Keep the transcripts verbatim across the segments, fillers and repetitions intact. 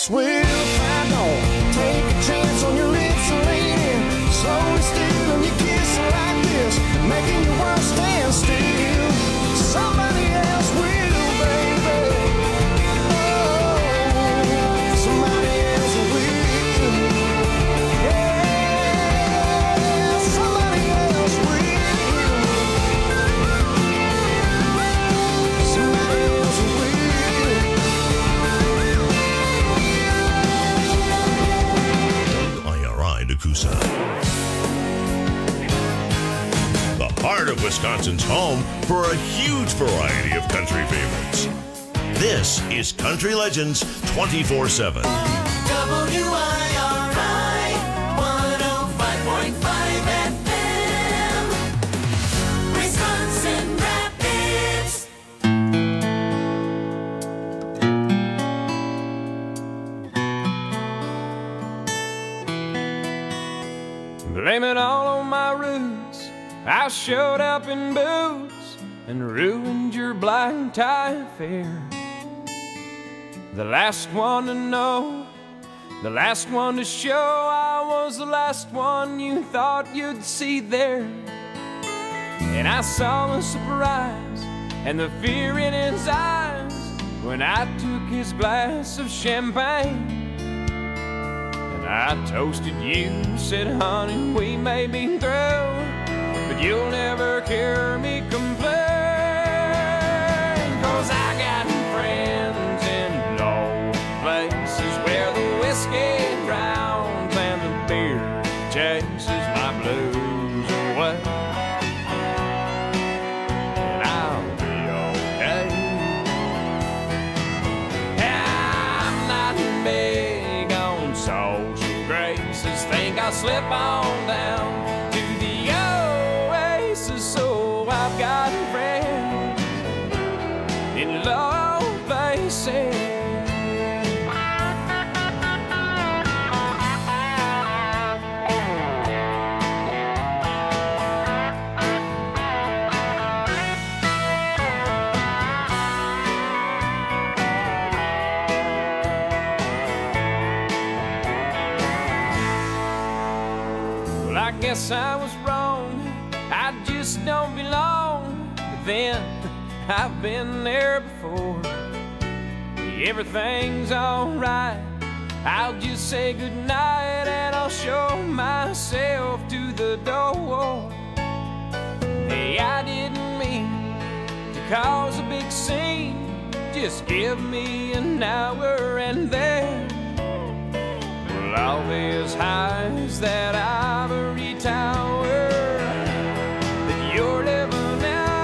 ask, will if I don't take a chance on your lips, lady? Slowly stealing your kiss like this, making your world stand still. Somebody else will, baby. Oh, somebody else will. Yeah, somebody else will. Somebody else will. I R I Nakusa. The heart of Wisconsin's home for a huge variety of country favorites. This is Country Legends twenty-four seven. W I R I one oh five point five F M, Wisconsin Rapids. Blame it all on my roots. I showed up in boots and ruined your black tie affair. The last one to know, the last one to show, I was the last one you thought you'd see there. And I saw the surprise and the fear in his eyes when I took his glass of champagne. And I toasted you, said, honey, we may be through, but you'll never hear me complain. Cause I got friends in low places where the whiskey drowns and the beer chases my blues away. And I'll be okay. I'm not big on social graces, think I'll slip on down to the oasis. So I've got friends in low places. Well, I guess I was wrong, I just don't belong. But then I've been there before. Everything's alright, I'll just say goodnight and I'll show myself to the door. Hey, I didn't mean to cause a big scene, just give me an hour and then well, all these highs that ivory tower that you're living on.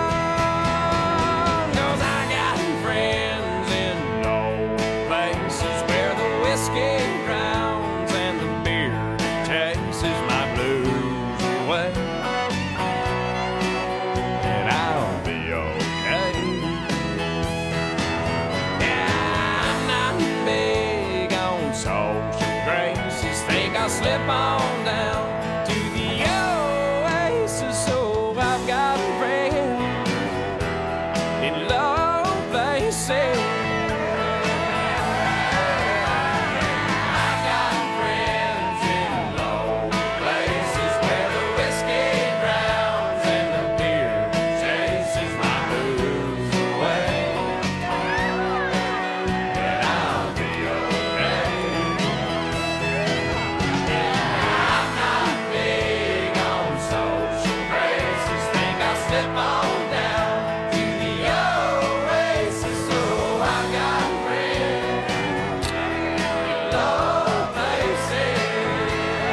Cause I got friends in low places where the whiskey drowns and the beer chases my blues away. And I'll be okay. Yeah, I'm not big on social graces, think I'll slip on down to the oasis. So I've got friends in low places. I've got friends in low places where the whiskey drowns and the beer chases my blues away. And I'll be okay. I'm not big on social graces, think I'll slip on down to the oasis. So I've got friends in low places.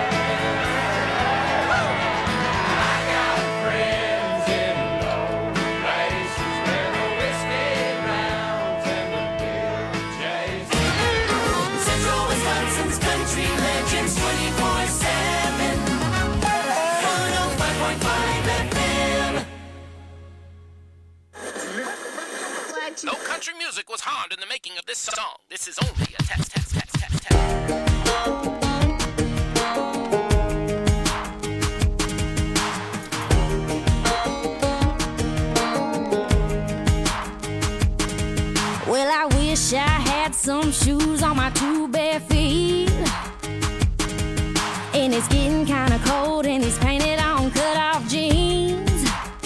I got friends in low places where the whiskey drowns and the beer chases. Central Wisconsin's Country Legends twenty-four seven, one oh five point five F M. No country music was harmed in the making of this song. This is only a test, test, test, test, test. Well, I wish I had some shoes on my two bare it's getting kinda cold in these painted on cut-off jeans.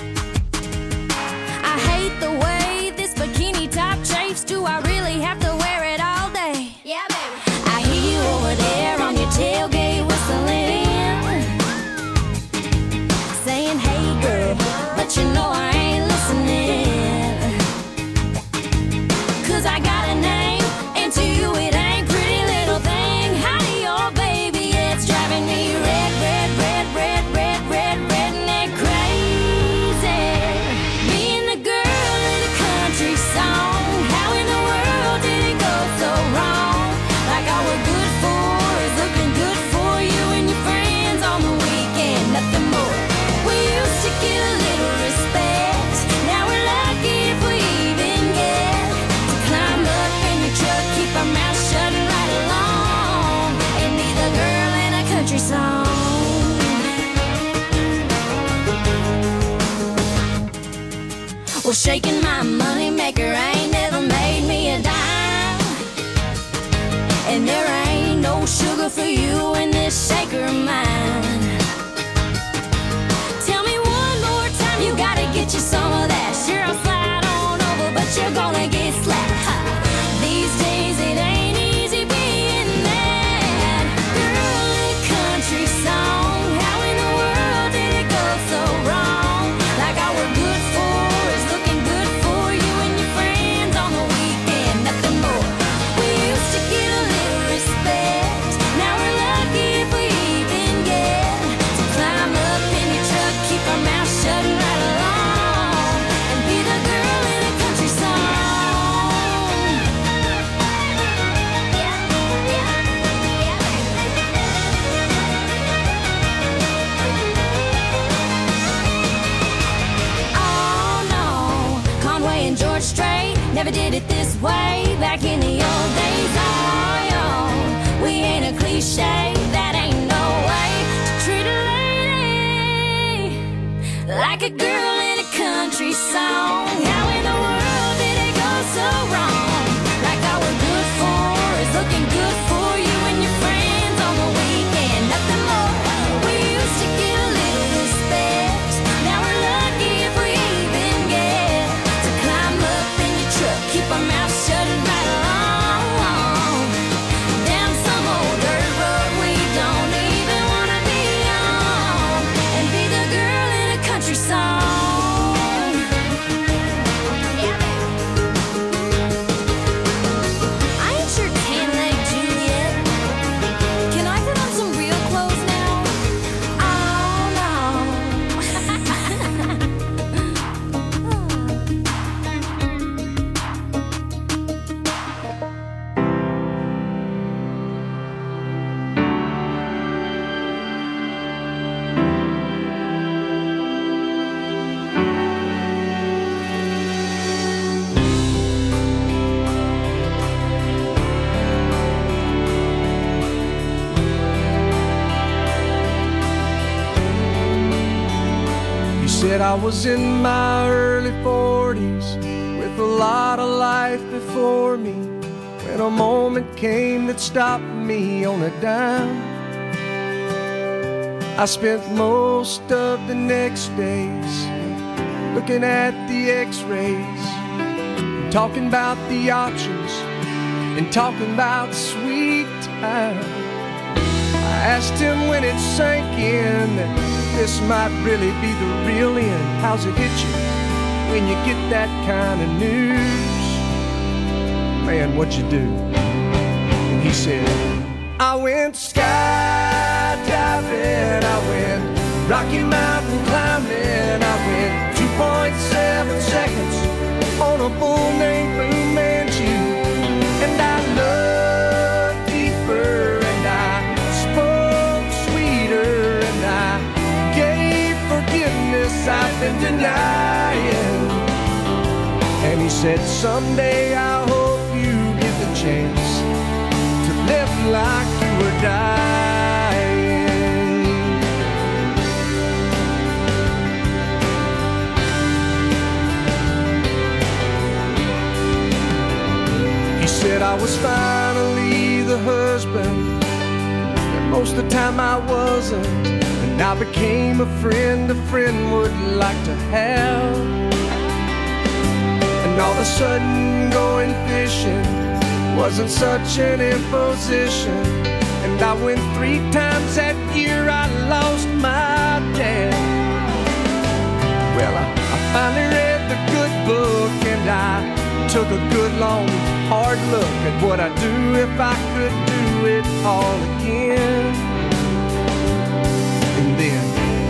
I hate the way this bikini top chafes. Do I really have to wear it all day? Yeah, baby. I hear you over there on your tailgate whistling, saying, hey girl, but you know I ain't listening. Cause I got a name, and to you it ain't pretty little thing. Howdy, your baby, it's driving me red, red, red, red, red, red, redneck crazy. Being the girl in a country song, how in the world did it go so wrong? Like all we're good for is looking good for you and your friends on the weekend, nothing more. We used to get a little respect, now we're lucky if we even get to climb up in your truck, keep our mouth shut and ride along, and be the girl in a country song. Well, shaking my money maker ain't never made me a dime, and there ain't no sugar for you in this shaker of mine. Tell me one more time, you gotta get you some of that. Sure, I'll slide on over, but you're gonna get slapped. Ha. These days it ain't easy being that girl in a country song. How in the world did it go so wrong? Like all we're good for is looking good for you and your friends on the weekend, nothing more. We used to get a little respect, now we're lucky if we even get to climb up in your truck, keep our mouth shut and ride along, and be the girl in a country song. Oh no, Conway and George Strait never did it this way back in the old days. Oh yo, we ain't a cliche, that ain't no way to treat a lady like a girl in a country song. How in the world did it go so wrong? Like all we're good for is looking good for you and your friends on the weekend, nothing more. We used to get a little respect, now we're lucky if we even get to climb up in your truck, keep our mouth shut and ride along, down some old dirt road we don't even wanna be on, and be the girl in a country song. I ain't sure tan leg Juliet. Can I put on some real clothes now? Oh no. He said I was in my early forties with a lot of life before me, when a moment came that stopped me on a dime. I spent most of the next days looking at the x-rays, talking about the options and talking about sweet time. I asked him when it sank in that this might really be the real end. How's it hit you when you get that kind of news? Man, what'd you do? And he said, I went skydiving, I went Rocky Mountain climbing, I went two point seven seconds on a bull named Fu Manchu, and I loved deeper, and I spoke sweeter, and I gave forgiveness I've been denying. And he said, someday I hope you get the chance to live like you were dying. He said I was finally the husband that Most of the time I wasn't, and I became a friend a friend would like to have. And all of a sudden going fishing wasn't such an imposition. And I went three times that year, I lost my dad. Well, I, I finally read the good book, and I took a good long hard look at what I'd do if I could do it all again. And then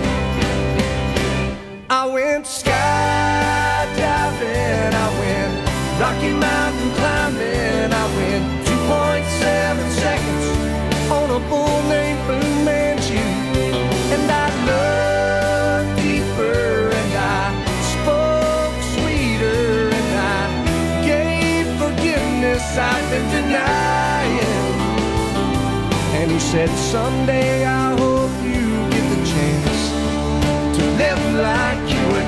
I went skydiving, I went Rocky Mountain climbing, I went two point seven seconds on a bull named Fu Manchu. And I looked deeper, and I spoke sweeter, and I gave forgiveness I've been denying. And he said, someday I hope you get the chance to live like you were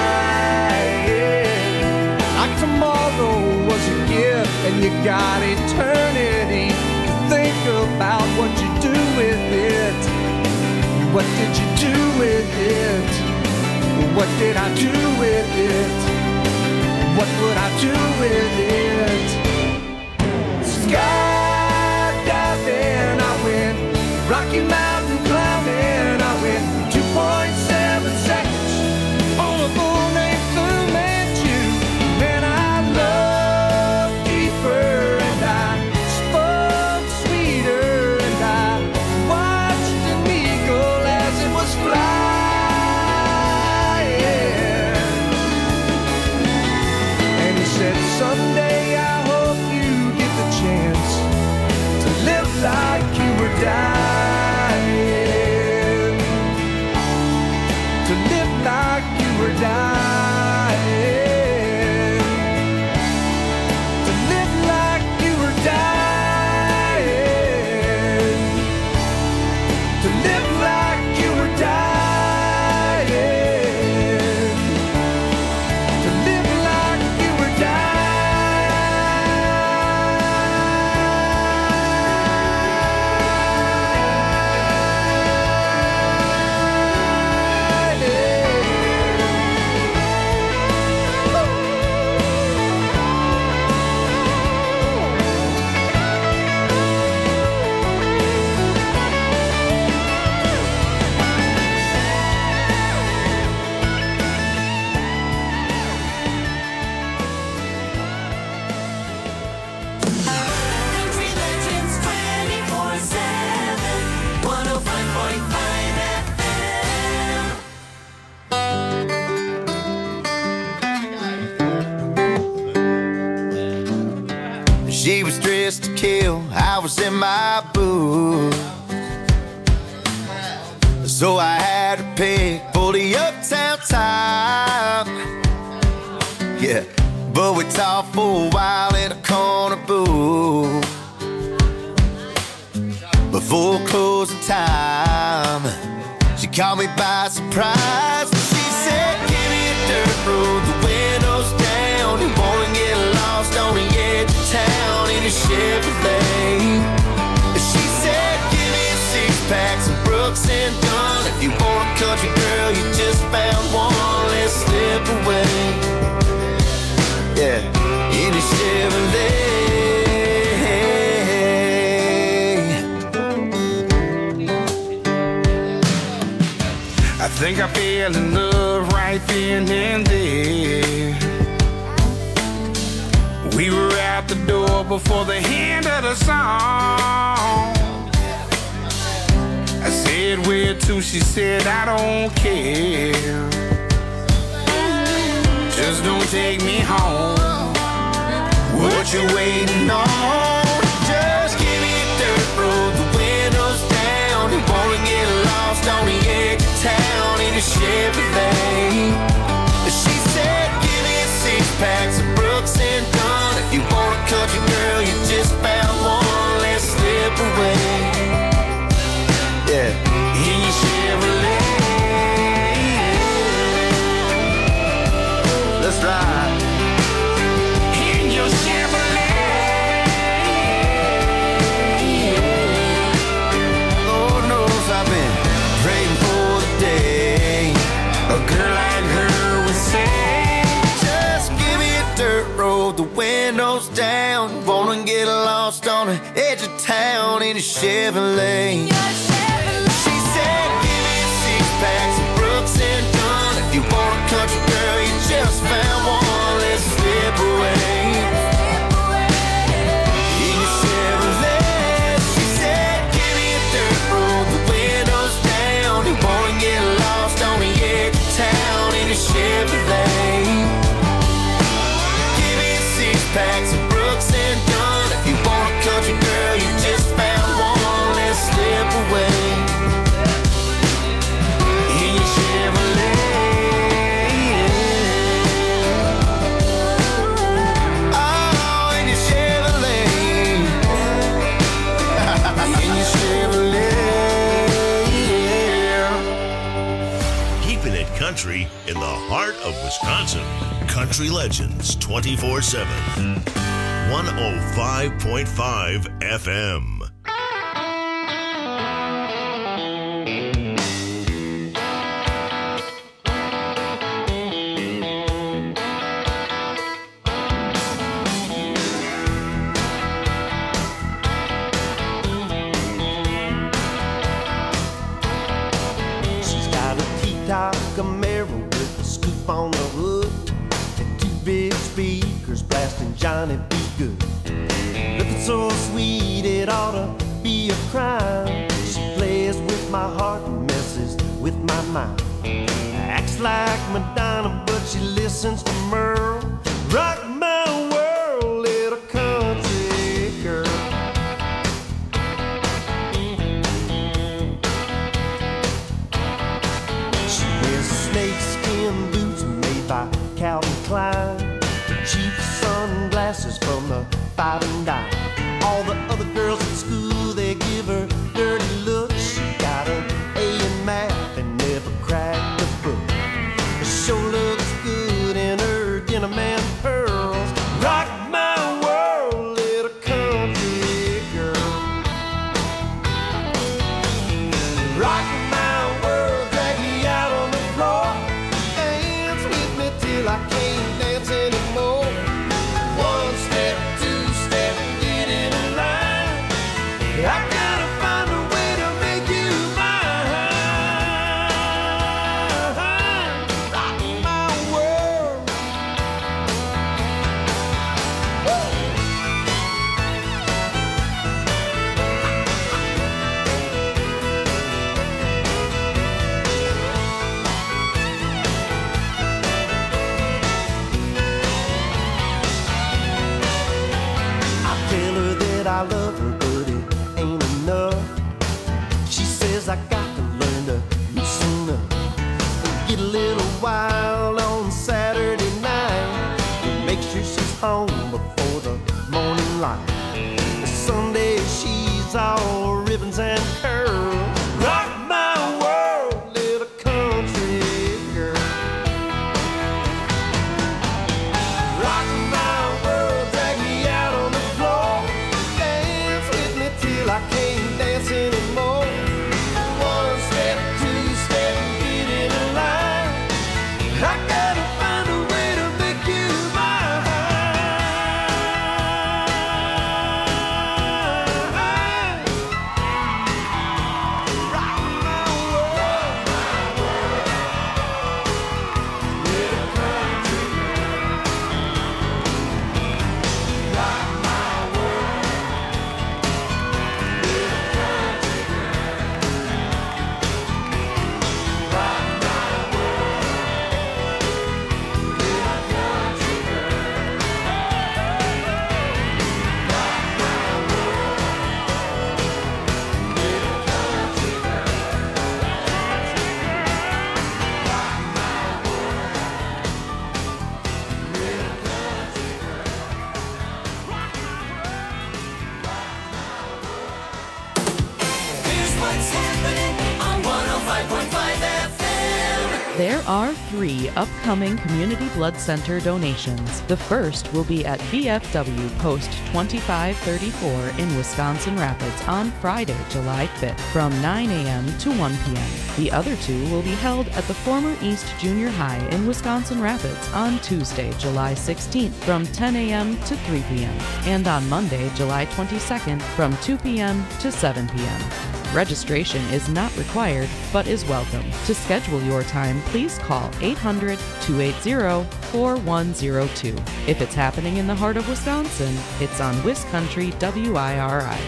dying. Like tomorrow was a gift, and you got eternity to think about what you do with it. What did you do with it? What did I do with it? What would I do with it? Skydiving, I went Rocky Mountain climbing, I went two point seven seconds on a bull named Fu Manchu. Man, I loved deeper, and I spoke sweeter, and I watched an eagle as it was flying. And he said, someday I hope you get the chance to live like you were dying. To live like you were dying. To live like you were dying. To live like you were dying. To live like you were Country Legends twenty-four seven, one oh five point five F M. She was dressed to kill, I was in my booth. So I had to pick for the uptown time. Yeah, but we talked for a while in a corner booth. Before closing time, she caught me by surprise. She said, give me a dirt road, the windows down. You wanna get lost on the edge of town in a Chevrolet. She said, give me a six pack, some Brooks and Dunn. If you want a country girl, you just found one, let's slip away. Yeah, in a Chevrolet. I think I fell in love right then and there. We were out the door before the end of the song. I said, where to? She said, I don't care. Just don't take me home. What you waiting on? Just give me a dirt road, the windows down. You wanna get lost on the edge of town in a Chevrolet. She said, give me a six pack, some Brooks and Dunn. If you want a country girl, you just found one, let's slip away. Yeah, in your Chevrolet. Let's ride. In your Chevrolet. Oh, town in a Chevrolet. She said, give me six packs of Brooks and Dunn. If you want a country girl, you just found one. Let's slip away. In your Chevrolet, she said, give me a dirt road, the windows down. You wanna get lost on the edge of town in a Chevrolet. Give me six packs of Brooks and Dunn. If you want a country girl, you just found one. Let's slip away. In your Chevrolet. Oh, in your Chevrolet. In your Chevrolet. Keeping it country in the heart of Wisconsin. Country Legends twenty-four seven. one oh five point five F M. She's got a T-top Camaro with a scoop on the hood and two big speakers blasting Johnny B. Good. Looking so sweet it ought to be a crime. She plays with my heart and messes with my mind. Acts like Madonna, but she listens to Merle. Rock my world, little country girl. She wears snakeskin boots made by Calvin Klein, cheap sunglasses from the Five and Dime. All the other girls at school, they give her dirty looks. She got an A in math and never cracked a book. She sure looks good in her denim and pearls. Rock my world, little country girl. Rock my world, drag me out on the floor. Dance with me till I can't dance anymore. One step, two step, get in a line. I gotta find a way to make you mine. Rock my world. I tell her that I love her, but it ain't enough. She says I got to learn to loosen up. Get a little wild on Saturday night. Make sure she's home before the morning light. Sunday she's all ribbons and curls. Rock my world, little country girl. Rock my world, drag me out on the floor. Dance with me till I can't dance anymore. One step, two step, get in a line. I gotta find a way to make you mine. There are three upcoming Community Blood Center donations. The first will be at V F W Post twenty-five thirty-four in Wisconsin Rapids on Friday, July fifth, from nine a.m. to one p.m. The other two will be held at the former East Junior High in Wisconsin Rapids on Tuesday, July sixteenth, from ten a.m. to three p.m., and on Monday, July twenty-second, from two p.m. to seven p.m. Registration is not required, but is welcome. To schedule your time, please call eight hundred, two eight zero, four one zero two. If it's happening in the heart of Wisconsin, it's on WisCountry W I R I.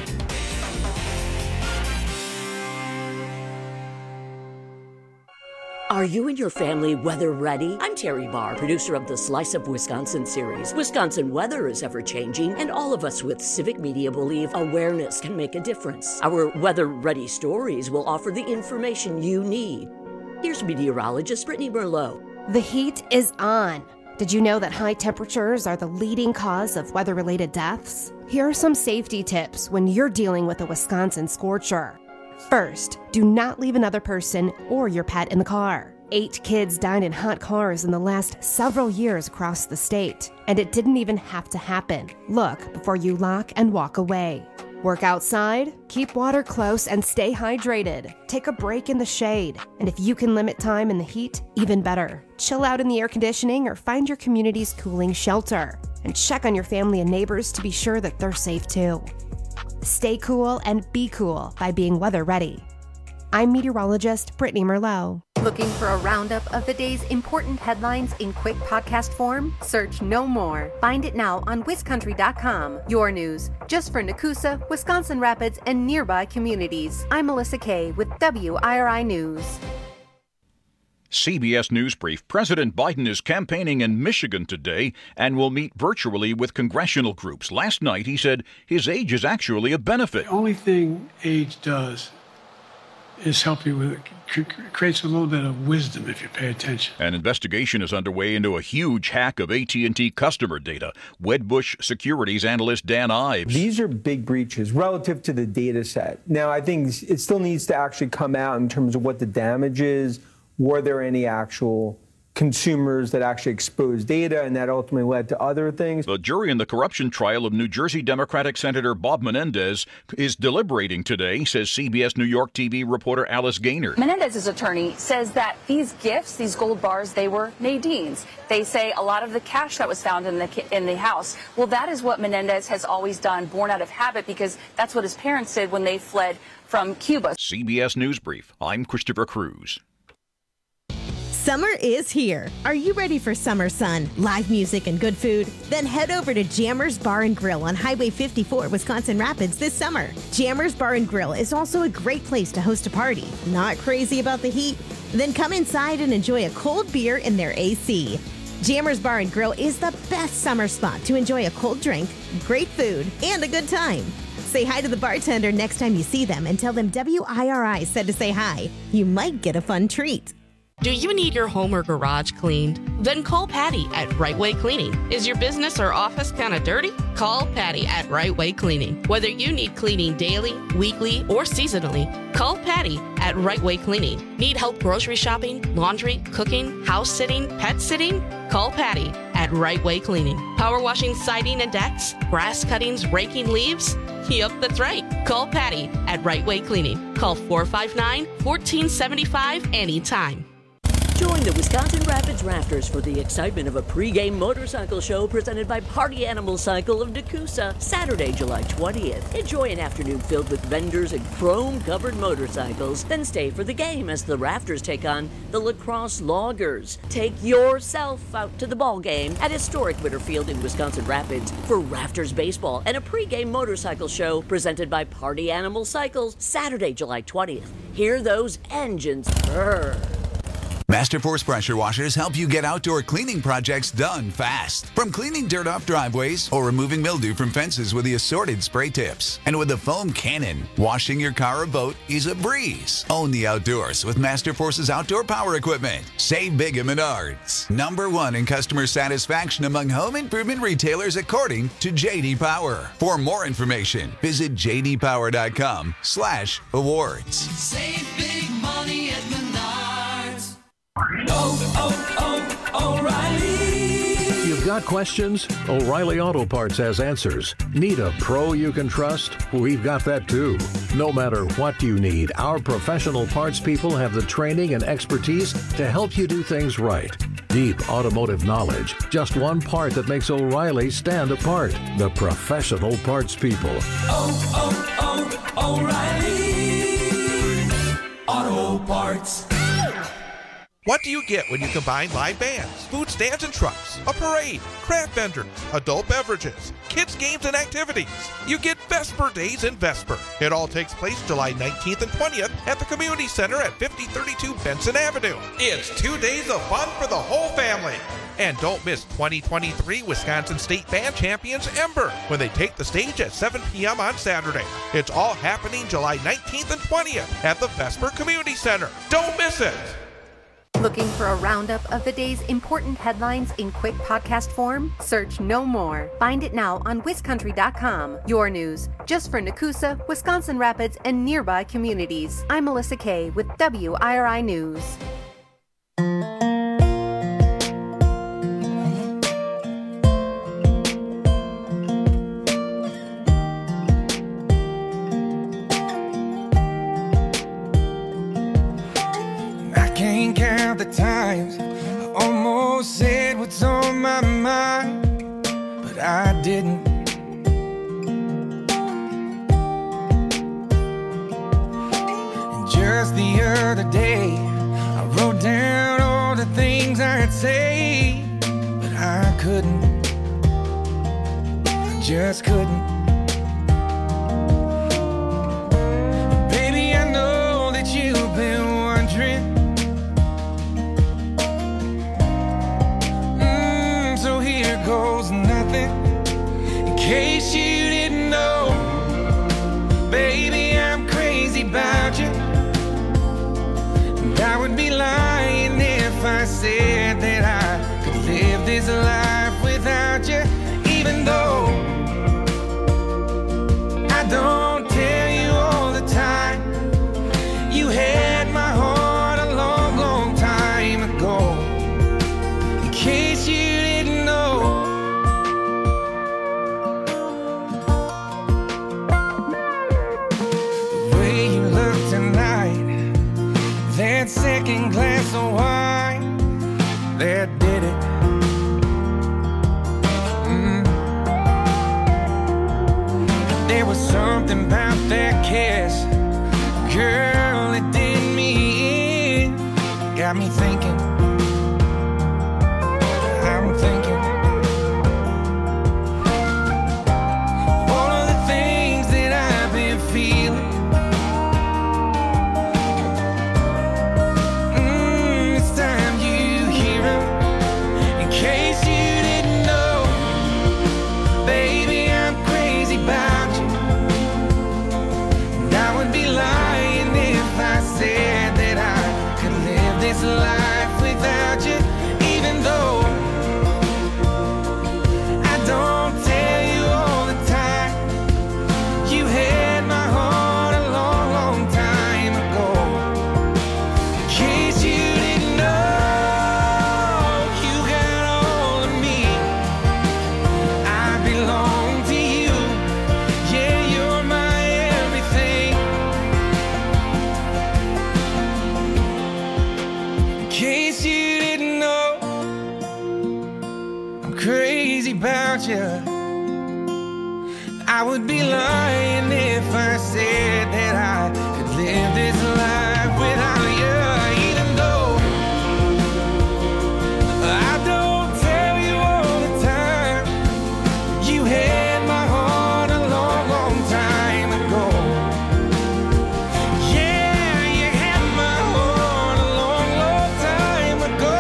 Are you and your family weather ready? I'm Terry Barr, producer of the Slice of Wisconsin series. Wisconsin weather is ever changing, and all of us with civic media believe awareness can make a difference. Our weather ready stories will offer the information you need. Here's meteorologist Brittany Merlot. The heat is on. Did you know that high temperatures are the leading cause of weather-related deaths? Here are some safety tips when you're dealing with a Wisconsin scorcher. First, do not leave another person or your pet in the car. Eight kids died in hot cars in the last several years across the state, and it didn't even have to happen. Look before you lock and walk away. Work outside, keep water close, and stay hydrated. Take a break in the shade, and if you can limit time in the heat, even better. Chill out in the air conditioning or find your community's cooling shelter, and check on your family and neighbors to be sure that they're safe too. Stay cool and be cool by being weather ready. I'm meteorologist Brittany Merlot. Looking for a roundup of the day's important headlines in quick podcast form? Search No More. Find it now on Wiscountry dot com. Your news, just for Nakusa, Wisconsin Rapids, and nearby communities. I'm Melissa Kay with W I R I News. C B S News Brief. President Biden is campaigning in Michigan today and will meet virtually with congressional groups. Last night, he said his age is actually a benefit. The only thing age does is help you with it. Creates a little bit of wisdom if you pay attention. An investigation is underway into a huge hack of A T and T customer data. Wedbush Securities analyst Dan Ives. These are big breaches relative to the data set. Now, I think it still needs to actually come out in terms of what the damage is. Were there any actual consumers that actually exposed data and that ultimately led to other things? The jury in the corruption trial of New Jersey Democratic Senator Bob Menendez is deliberating today, says C B S New York T V reporter Alice Gaynor. Menendez's attorney says that these gifts, these gold bars, they were Nadine's. They say a lot of the cash that was found in the in the house, well, that is what Menendez has always done, born out of habit, because that's what his parents did when they fled from Cuba. C B S News Brief. I'm Christopher Cruz. Summer is here. Are you ready for summer sun, live music, and good food? Then head over to Jammers Bar and Grill on Highway fifty-four, Wisconsin Rapids this summer. Jammers Bar and Grill is also a great place to host a party. Not crazy about the heat? Then come inside and enjoy a cold beer in their A C. Jammers Bar and Grill is the best summer spot to enjoy a cold drink, great food, and a good time. Say hi to the bartender next time you see them and tell them W I R I said to say hi. You might get a fun treat. Do you need your home or garage cleaned? Then call Patty at Right Way Cleaning. Is your business or office kind of dirty? Call Patty at Right Way Cleaning. Whether you need cleaning daily, weekly, or seasonally, call Patty at Right Way Cleaning. Need help grocery shopping, laundry, cooking, house sitting, pet sitting? Call Patty at Right Way Cleaning. Power washing siding and decks, grass cuttings, raking leaves? Yup, that's right. Call Patty at Right Way Cleaning. Call four five nine, one four seven five anytime. Join the Wisconsin Rapids Rafters for the excitement of a pre-game motorcycle show presented by Party Animal Cycle of Nakusa, Saturday, July twentieth. Enjoy an afternoon filled with vendors and chrome-covered motorcycles. Then stay for the game as the Rafters take on the La Crosse Loggers. Take yourself out to the ball game at historic Witterfield in Wisconsin Rapids for Rafters Baseball and a pre-game motorcycle show presented by Party Animal Cycles, Saturday, July twentieth. Hear those engines purr. Masterforce pressure washers help you get outdoor cleaning projects done fast. From cleaning dirt off driveways or removing mildew from fences with the assorted spray tips. And with the foam cannon, washing your car or boat is a breeze. Own the outdoors with Masterforce's outdoor power equipment. Save big at Menards. Number one in customer satisfaction among home improvement retailers according to J D Power. For more information, visit j d power dot com slash awards. Save big money at Menards. oh, oh, O'Reilly. You've got questions? O'Reilly Auto Parts has answers. Need a pro you can trust? We've got that too. No matter what you need, our professional parts people have the training and expertise to help you do things right. Deep automotive knowledge. Just one part that makes O'Reilly stand apart. The professional parts people. Oh, oh, oh, O'Reilly Auto Parts. What do you get when you combine live bands, food stands and trucks, a parade, craft vendors, adult beverages, kids' games and activities? You get Vesper Days in Vesper. It all takes place July nineteenth and twentieth at the Community Center at fifty thirty-two Benson Avenue. It's two days of fun for the whole family. And don't miss twenty twenty-three Wisconsin State Band Champions Ember when they take the stage at seven p.m. on Saturday. It's all happening July nineteenth and twentieth at the Vesper Community Center. Don't miss it. Looking for a roundup of the day's important headlines in quick podcast form? Search No More. Find it now on Wiscountry dot com. Your news, just for Nakusa, Wisconsin Rapids, and nearby communities. I'm Melissa Kay with W I R I News. Can't count the times I almost said what's on my mind, but I didn't. And just the other day I wrote down all the things I'd say, but I couldn't. I just couldn't. Baby, I know that you've been wondering. Goes nothing. In case you didn't know, baby, I'm crazy about you. And I would be lying if I said that I could live this life without you. Even though I don't tell you all the time, you had my heart a long, long time ago. In case you didn't know. That second glass of wine, that did it. Mm. There was something about that kiss, girl, it did me in. Got me thinking, I'm thinking all of the things that I've been feeling. Said that I could live this life without you, even though I don't tell you all the time. You had my heart a long, long time ago. In case you didn't know, you got all of me. I belong to you. Yeah, you're my everything. In case you didn't know, I'm crazy about you. I would be lying if I said that I could live this life without you. Even though I don't tell you all the time, you had my heart a long, long time ago. Yeah, you had my heart a long, long time ago.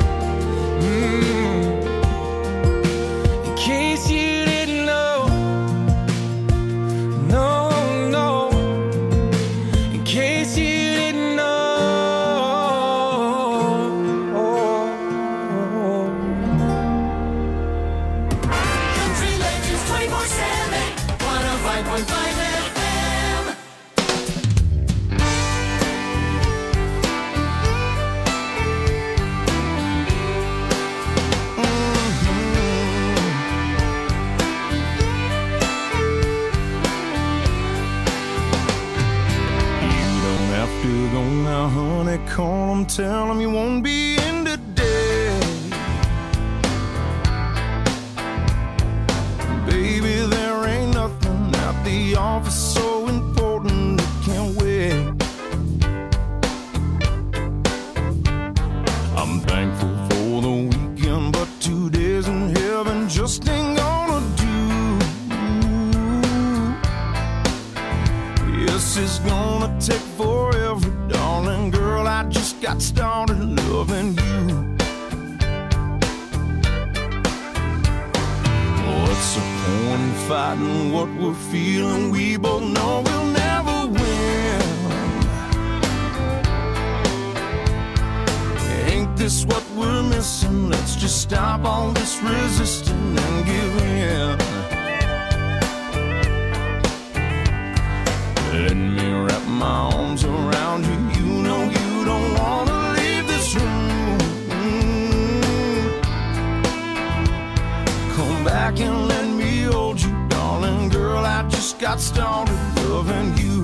Mm. In case you didn't know, go now, honey, call him, tell him you won't be in today. Baby, there ain't nothing at the office so important it can't wait. I'm thankful for the weekend, but two days in heaven just ain't gonna do. Yes, it's gonna take forever, darling girl, I just got started loving you. What's the point in fighting what we're feeling? We both know we'll never win. Ain't this what we're missing? Let's just stop all this resisting and give in. Let me wrap my arms around you. You know you don't wanna leave this room. Come back and let me hold you, darling girl, I just got started loving you.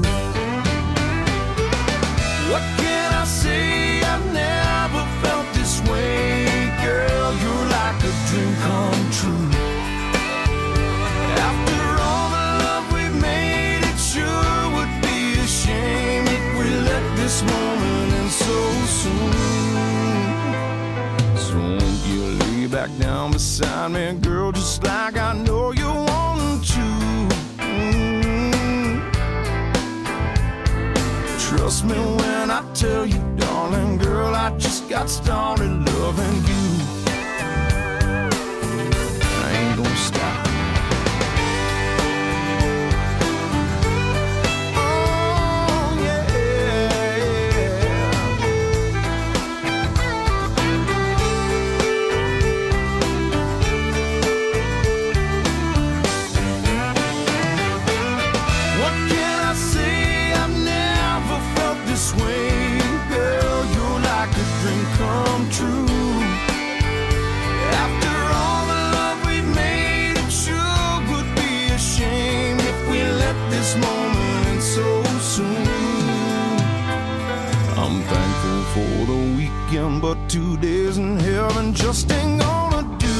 What can I say? I've never felt this way, girl, you're like a dream come true. After all the love we've made, it sure would be a shame if we let this moment end so soon. So won't you lay back down beside me, girl, just like I know you want to. Mm. Trust me when I tell you, darling girl, I just got started loving you. I ain't gonna stop. For the weekend, but two days in heaven just ain't gonna do.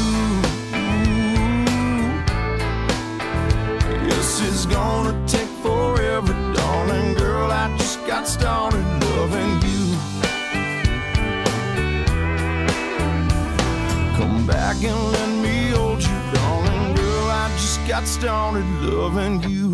Yes, it's gonna take forever, darling girl, I just got started loving you. Come back and let me hold you, darling girl, I just got started loving you.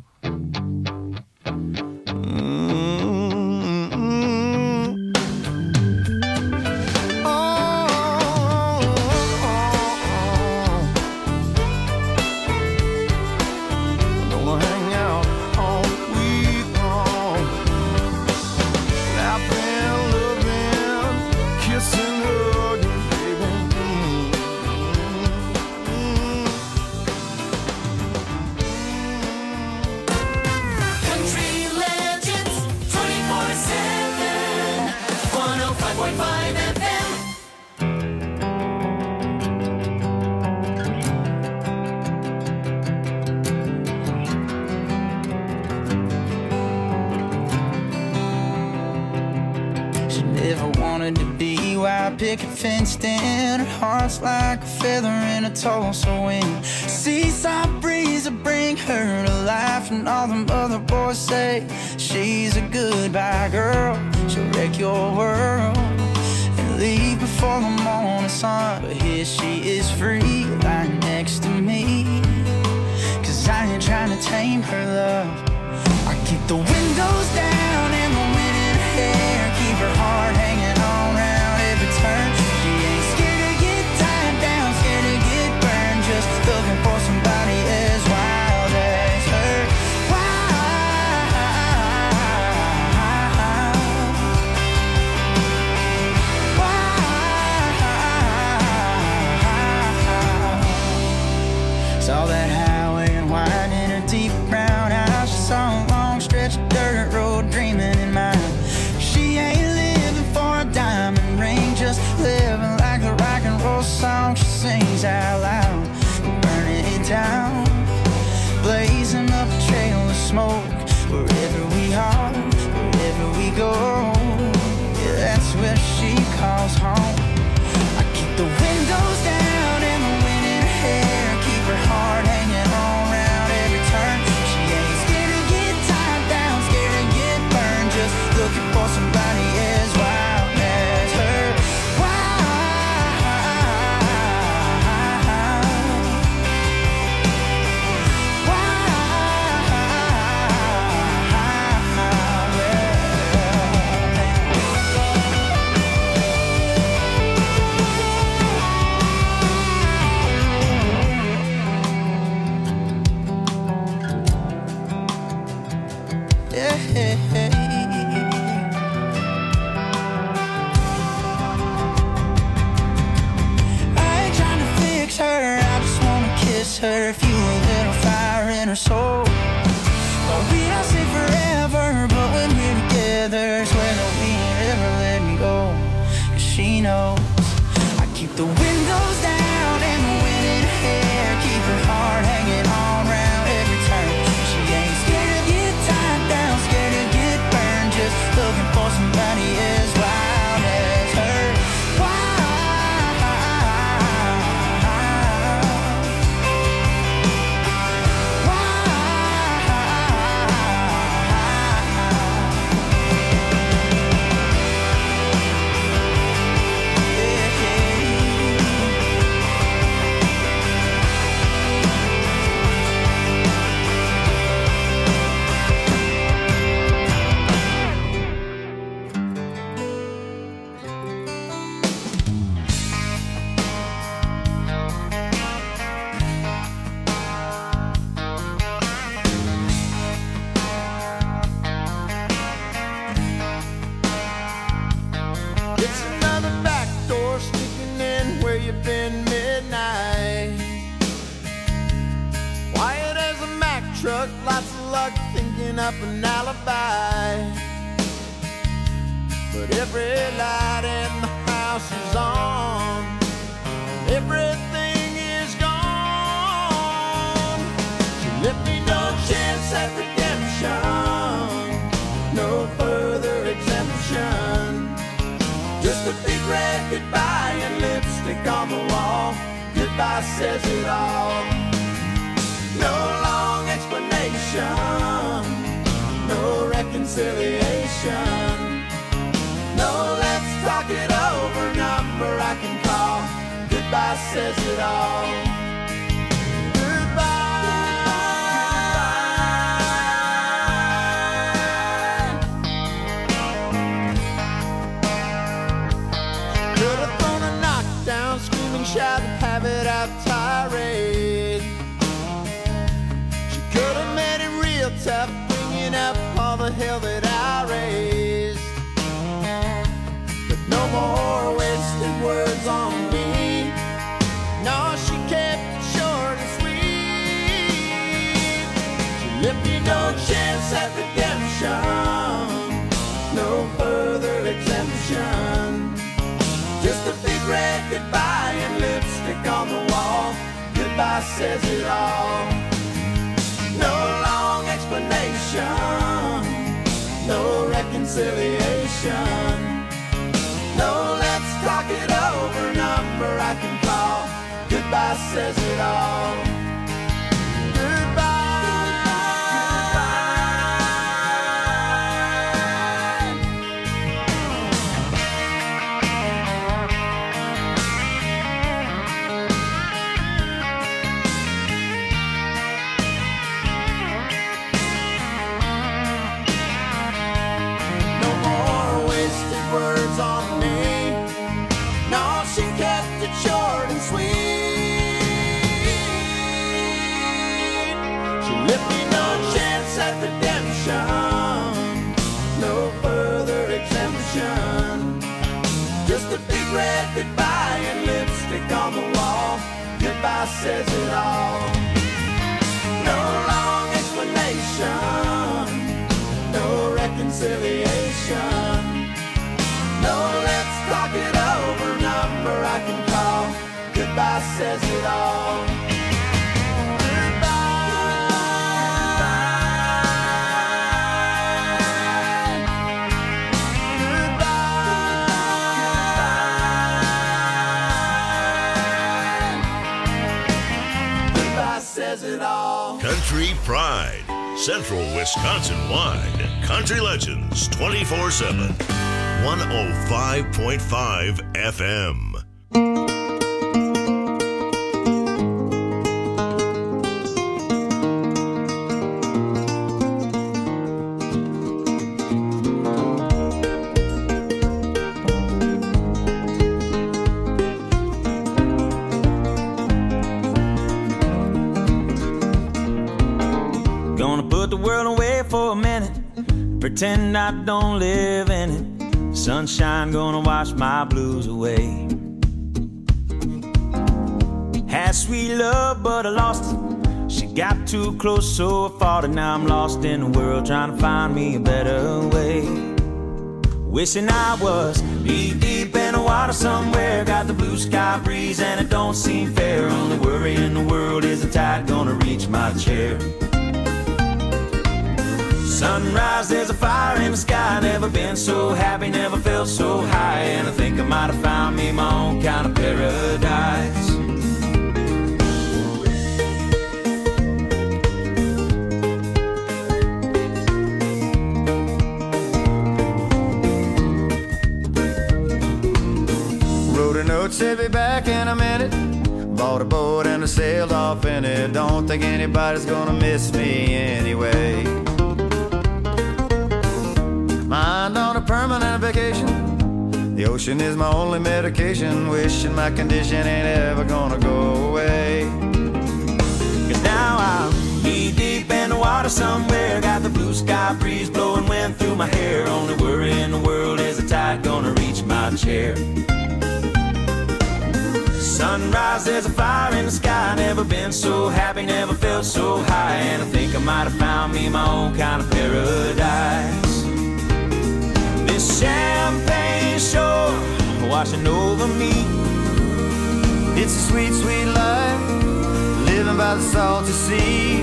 Picket fenced in, her heart's like a feather in a Tulsa wind. Seaside breeze will bring her to life, and all them other boys say she's a goodbye girl. She'll wreck your world and leave before the morning sun. But here she is free, lying next to me, 'cause I ain't trying to tame her love. I keep the windows down and the wind in her hair, keep her heart hanging on round every turn. She ain't scared to get tied down, scared to get burned, just looking for somebody as wild as her. Saw that highway and wine in her deep brown eyes. She saw a long stretch of dirt road dreaming in mind. She ain't living for a diamond ring, just living like the rock and roll song she sings out loud. Burning it down, blazing up a trail of smoke. Wherever we are, wherever we we go. Yeah, that's where she calls home. I keep the windows down and the wind in her hair, keep her heart hanging on round every turn. She ain't scared to get tied down, scared to get burned, just looking for somebody as wild as her. Her, fuel a little fire in her soul. Well, we don't say forever, but when we're together, swear that we ain't ever let me go. 'Cause she knows I keep the windows down and the wind in her hair, keep her heart hanging on round every turn. She ain't scared to get tied down, scared to get burned, just looking for somebody as wild as her. Up an alibi, but every light in the house is on, everything is gone. She left me no chance at redemption, no further exemption, just a big red goodbye and lipstick on the wall. Goodbye says it all. No long explanation, no reconciliation, no let's talk it over number I can call. Goodbye says it all. Goodbye. Could have thrown a knockdown, screaming, shout, and have it out tirade. She could have made it real tough, up all the hell that I raised, but no more wasted words on me. No, she kept it short and sweet. She left me no chance at redemption, no further exemption, just a big red goodbye and lipstick on the wall. Goodbye says it all. No long explanation, no reconciliation, no let's talk it over number I can call. Goodbye says it all. Short and sweet. She left me no chance at redemption, no further exemption, just a big red goodbye and lipstick on the wall. Goodbye says it all. No long explanation, no reconciliation, no let's talk it over number I can call. Goodbye says it all. Goodbye. Central Wisconsin-wide. Country Legends twenty-four seven. one oh five point five F M. Gonna put the world away for a minute, pretend I don't live in it. Sunshine gonna wash my blues away. Had sweet love, but I lost it. She got too close, so I fought it. Now I'm lost in the world, trying to find me a better way. Wishing I was knee deep in the water somewhere. Got the blue sky breeze and it don't seem fair. Only worry in the world is the tide gonna reach my chair. Sunrise, there's a fire in the sky. Never been so happy, never felt so high. And I think I might have found me my own kind of paradise. Wrote a note, said be back in a minute. Bought a boat and I sailed off in it. Don't think anybody's gonna miss me anyway. Mind on a permanent vacation. The ocean is my only medication. Wishing my condition ain't ever gonna go away. Cause now I'm knee deep in the water somewhere. Got the blue sky breeze blowing wind through my hair. Only worry in the world is the tide gonna reach my chair. Sunrise, there's a fire in the sky. Never been so happy, never felt so high. And I think I might have found me my own kind of paradise. This champagne shore washing over me. It's a sweet, sweet life, living by the salty sea.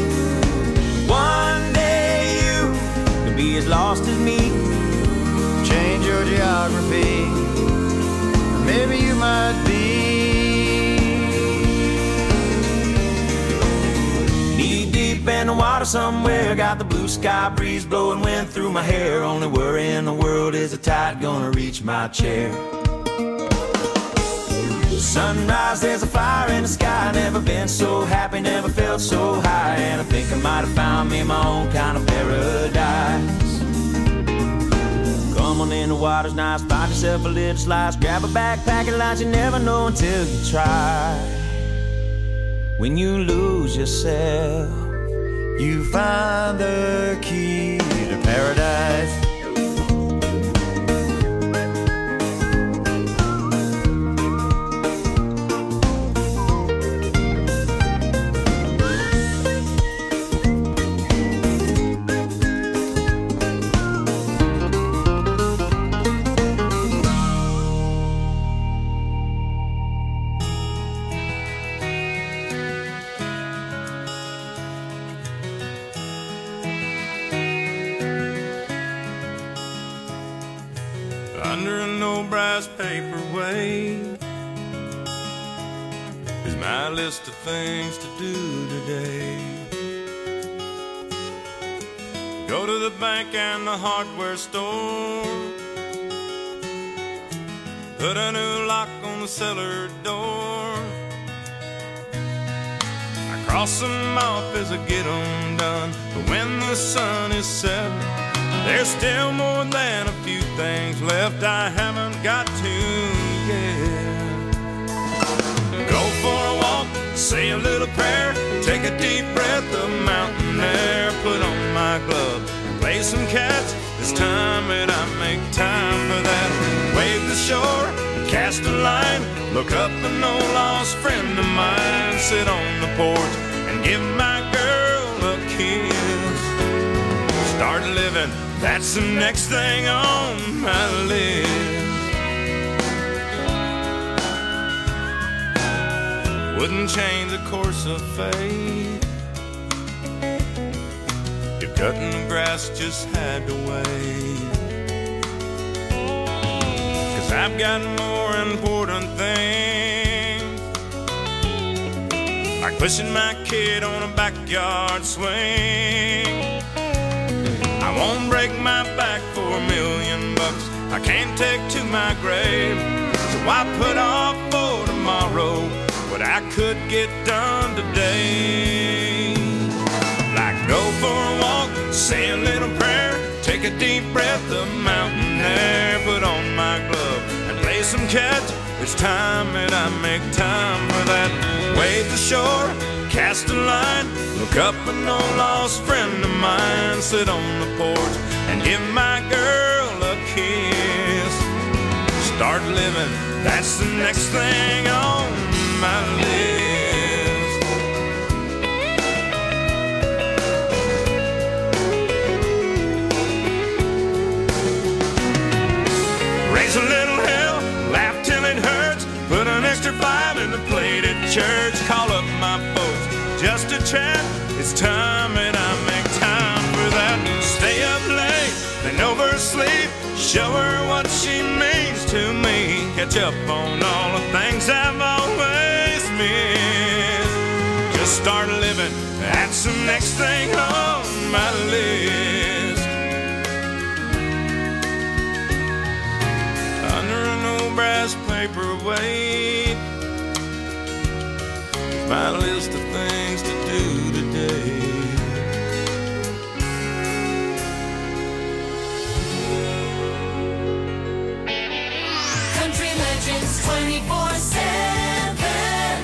One day you could be as lost as me. Change your geography, maybe you might be. Knee deep in the water somewhere. Got the blue sky breeze blowing wind through my hair. Only worry in the world is the tide gonna reach my chair. Sunrise, there's a fire in the sky. Never been so happy, never felt so high. And I think I might have found me my own kind of paradise. Come on in, the water's nice. Find yourself a little slice. Grab a backpack and lunch. You never know until you try. When you lose yourself, you find the key to paradise. Under an old brass paperweight is my list of things to do today. Go to the bank and the hardware store, put a new lock on the cellar door. I cross them off as I get them done, but when the sun is set, there's still more than a few things left I haven't got to yet. Go for a walk, say a little prayer, take a deep breath of mountain air, put on my glove, play some catch. It's time that I make time for that. Wave the shore, cast a line, look up an old lost friend of mine, sit on the porch and give my girl a kiss. Start living, that's the next thing on my list. Wouldn't change the course of fate if cutting the grass just had to wait. Cause I've got more important things, like pushing my kid on a backyard swing. I won't break my back for a million bucks I can't take to my grave. So I put off for tomorrow what I could get done today. Like go for a walk, say a little prayer, take a deep breath of mountain air, put on my glove and play some catch. It's time that I make time for that. Wave the shore, cast a line, look up an old lost friend of mine, sit on the porch and give my girl a kiss. Start living, that's the next thing on my list. Raise a little hell, laugh till it hurts, put an extra five in the plate at church, call up my folks just to chat. It's time that I make time for that. Stay up late, then oversleep, show her what she means to me, catch up on all the things I've always missed. Just start living, that's the next thing on my list. Under an old brass paperweight, my list of things to do today. Country Legends twenty-four seven.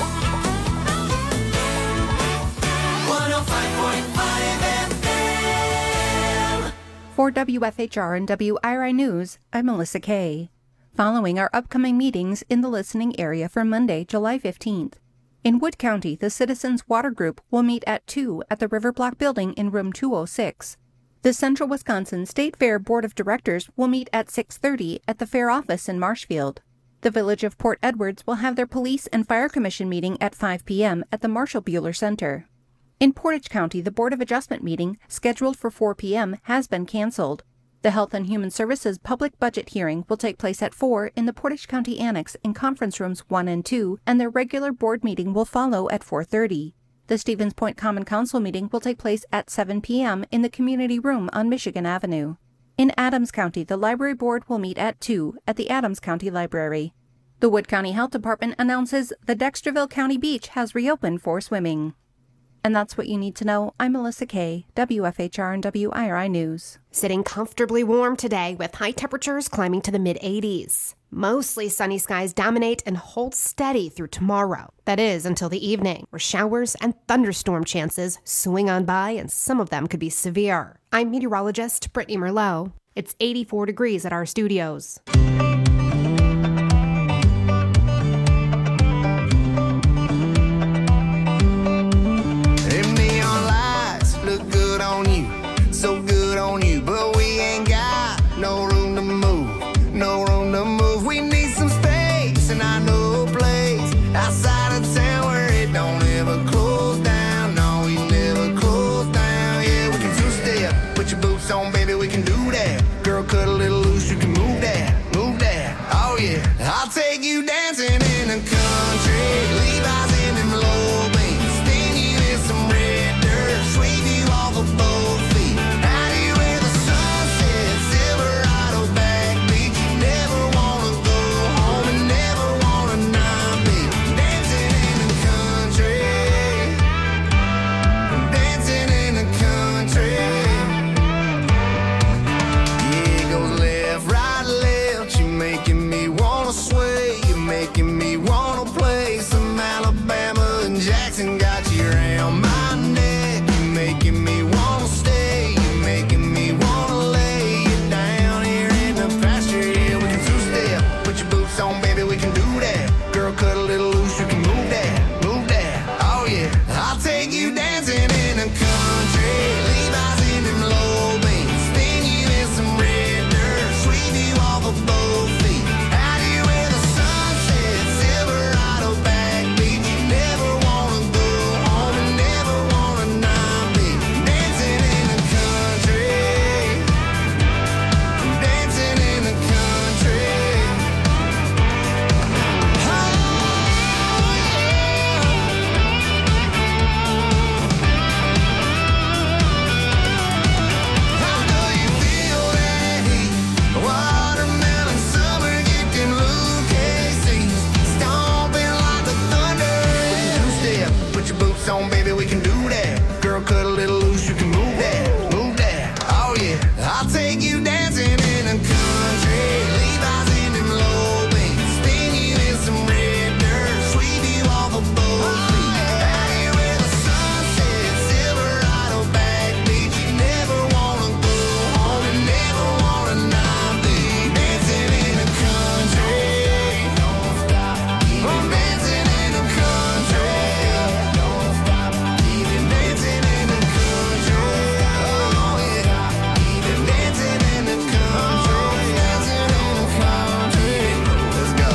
one oh five point five F M. For W F H R and W I R I News, I'm Melissa Kay. Following our upcoming meetings in the listening area for Monday, July fifteenth. In Wood County, the Citizens Water Group will meet at two at the River Block Building in room two oh six. The Central Wisconsin State Fair Board of Directors will meet at six thirty at the Fair Office in Marshfield. The Village of Port Edwards will have their Police and Fire Commission meeting at five p.m. at the Marshall Buehler Center. In Portage County, the Board of Adjustment meeting, scheduled for four p.m., has been canceled. The Health and Human Services public budget hearing will take place at four in the Portage County Annex in conference rooms one and two, and their regular board meeting will follow at four thirty. The Stevens Point Common Council meeting will take place at seven p.m. in the community room on Michigan Avenue. In Adams County, the Library Board will meet at two at the Adams County Library. The Wood County Health Department announces the Dexterville County Beach has reopened for swimming. And that's what you need to know. I'm Melissa Kay, W F H R and W I R I News. Sitting comfortably warm today with high temperatures climbing to the mid eighties. Mostly sunny skies dominate and hold steady through tomorrow. That is until the evening, where showers and thunderstorm chances swing on by, and some of them could be severe. I'm meteorologist Brittany Merlot. It's eighty-four degrees at our studios. So good on you, but we ain't got no room to move, no room to move. We need some space, and I know a place outside of town where it don't ever close down. No, we never close down. Yeah, we can two-step, put your boots on, baby, we can do that. Girl, cut a little loose, you can move that, move I'll take you dancing in the country. Levi's in them low beats. Spin you in some red dirt. Sweep you off a boat. Out here where the sun sets. Silverado backbeat. You never wanna go home. You never wanna not be dancing in the country. Don't stop. I'm dancing in the country. Don't stop. Even dancing in the country. Oh yeah. Even dancing in the country. Dancing in the country. Let's go.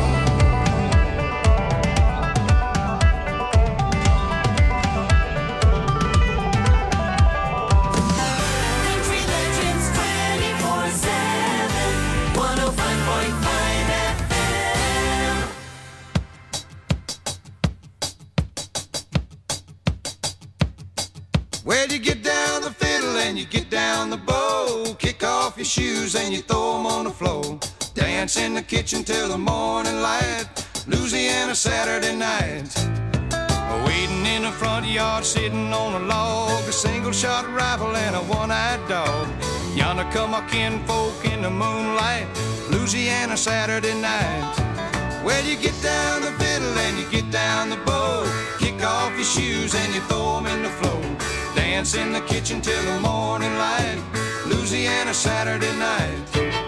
Country Legends twenty-four seven, one oh five point five F M. Well, you get down the fiddle and you get down the bow. Kick off your shoes and you throw 'em on the floor. Dance in the kitchen till the morning light. Louisiana Saturday night. Waiting in the front yard, sitting on a log. A single shot rifle and a one-eyed dog. Yonder come our kinfolk in the moonlight. Louisiana Saturday night. Well, you get down the fiddle and you get down the bow. Kick off your shoes and you throw 'em in the floor. Dance in the kitchen till the morning light. Louisiana Saturday night.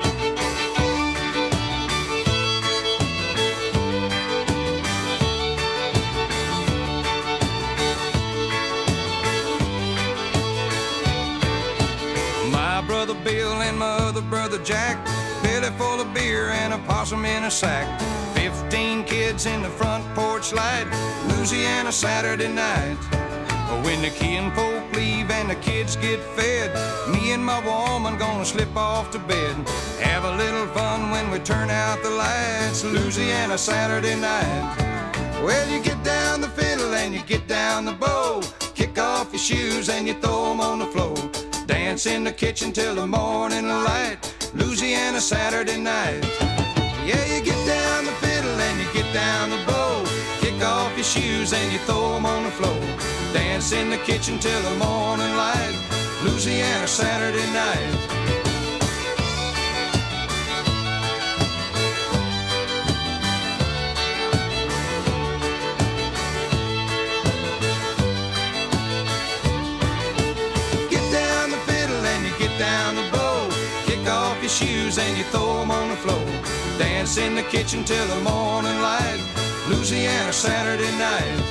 My brother Bill and my other brother Jack, belly full of beer and a possum in a sack. Fifteen kids in the front porch light. Louisiana Saturday night. When the kinfolk leave and the kids get fed, me and my woman gonna slip off to bed. Have a little fun when we turn out the lights. Louisiana Saturday night. Well, you get down the fiddle and you get down the bow. Kick off your shoes and you throw 'em on the floor. Dance in the kitchen till the morning light. Louisiana Saturday night. Yeah, you get down the fiddle and you get down the bow. Kick off your shoes and you throw 'em on the floor. Dance in the kitchen till the morning light. Louisiana Saturday night. Get down the fiddle and you get down the bow. Kick off your shoes and you throw 'em on the floor. Dance in the kitchen till the morning light. Louisiana Saturday night.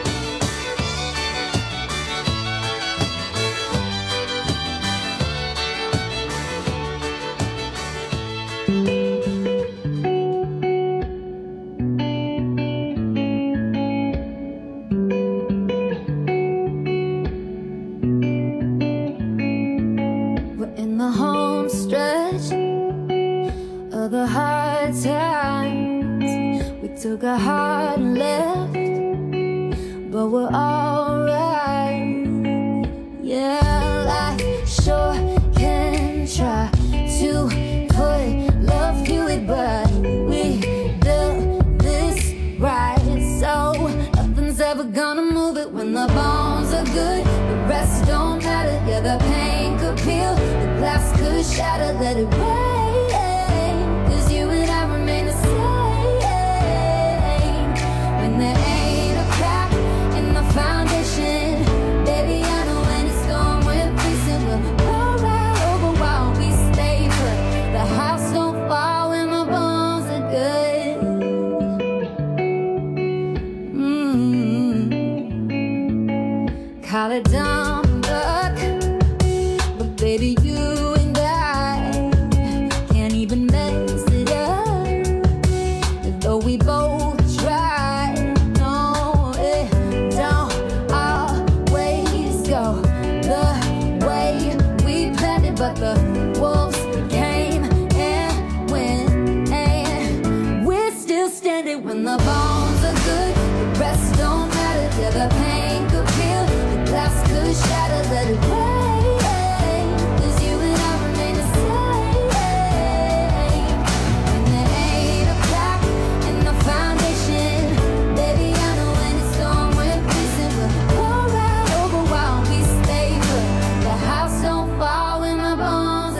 We're in the home stretch of the hard times. We took a hard left, but we're alright. Yeah, life sure can try to put love to it, but we built this right, so nothing's ever gonna move it. When the bones are good, the rest don't matter. Yeah, the pain could peel, the glass could shatter. Let it rain, 'cause you and I remain the same. When there ain't a crack in the foundation, baby, I know when it's gone, we're facing. We'll roll right over while we stay put. The house don't fall when the bones are good. Mm-hmm. Call it dumb luck, but baby, you and I can't even mess it up. Though we both try, no, it don't always go the way we planned it. But the wolves came and went, and we're still standing. When the bones are good, the rest don't matter. Yeah, the pain could peel, the glass could shatter. Let it rain, 'cause you and I remain the same. And there ain't a crack in the foundation, baby, I know when it's gone, we're facing. We'll go right over while we stay put. The house don't fall when the bones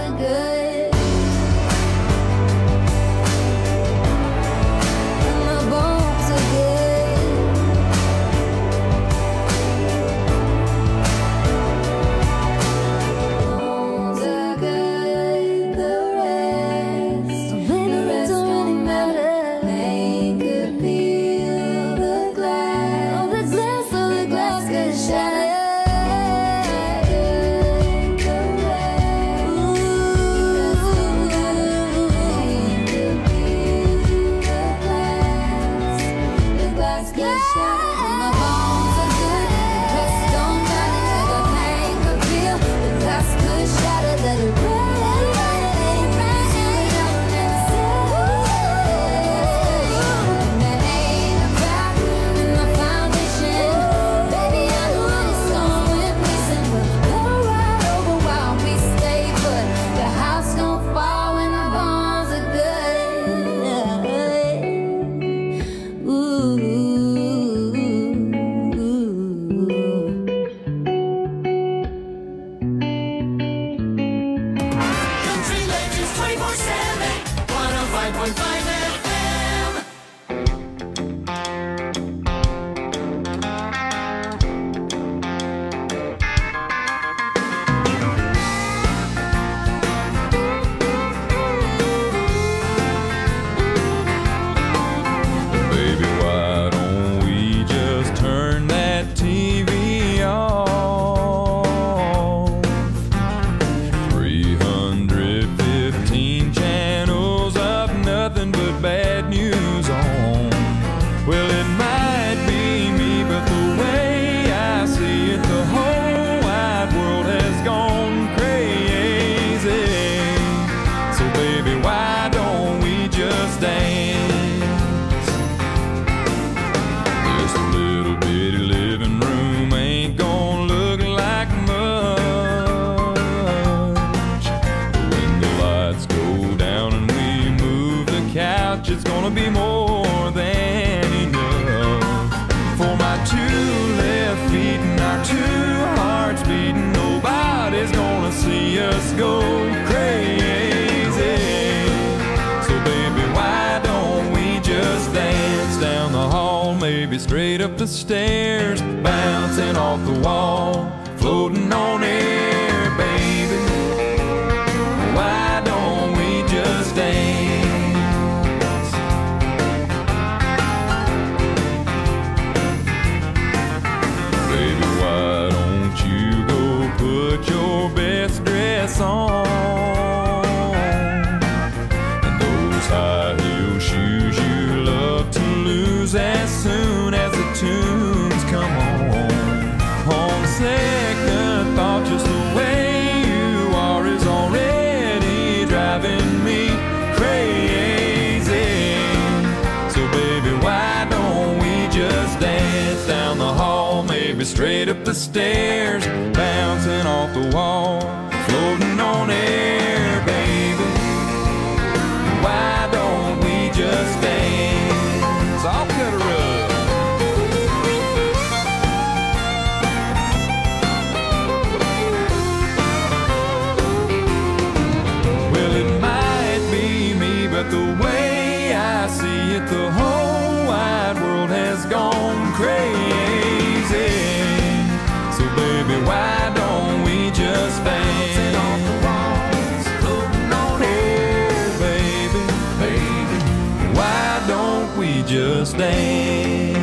point five F M. Baby, why don't we just turn that T V off? three hundred fifteen channels of nothing but bad news on. Well, it might be me, but the way I see it, the whole wide world has gone crazy. So baby, why don't we just dance? This little bitty living room ain't gonna look like much. When the lights go down and we move the couch, it's gonna be more than enough. For my two left feet and our two hearts beating, nobody's gonna see us go crazy. So baby, why don't we just dance down the hall, maybe straight up the stairs, bouncing off the wall, floating on air, baby. Why don't we just dance? Baby, why don't you go put your best dress on? And those high heel shoes you love to lose as soon as the tunes come on. On second thought, just the way you are is already driving me crazy. So baby, why don't we just dance down the hall, maybe straight up the stairs, bouncing off the wall, floating on air, baby. Why don't we just dance? I'll cut her up. Well, it might be me, but the way I see it, the whole wide world has gone crazy. So baby, why don't we just dance? Off the walls, floating on air, baby, baby. Why don't we just dance?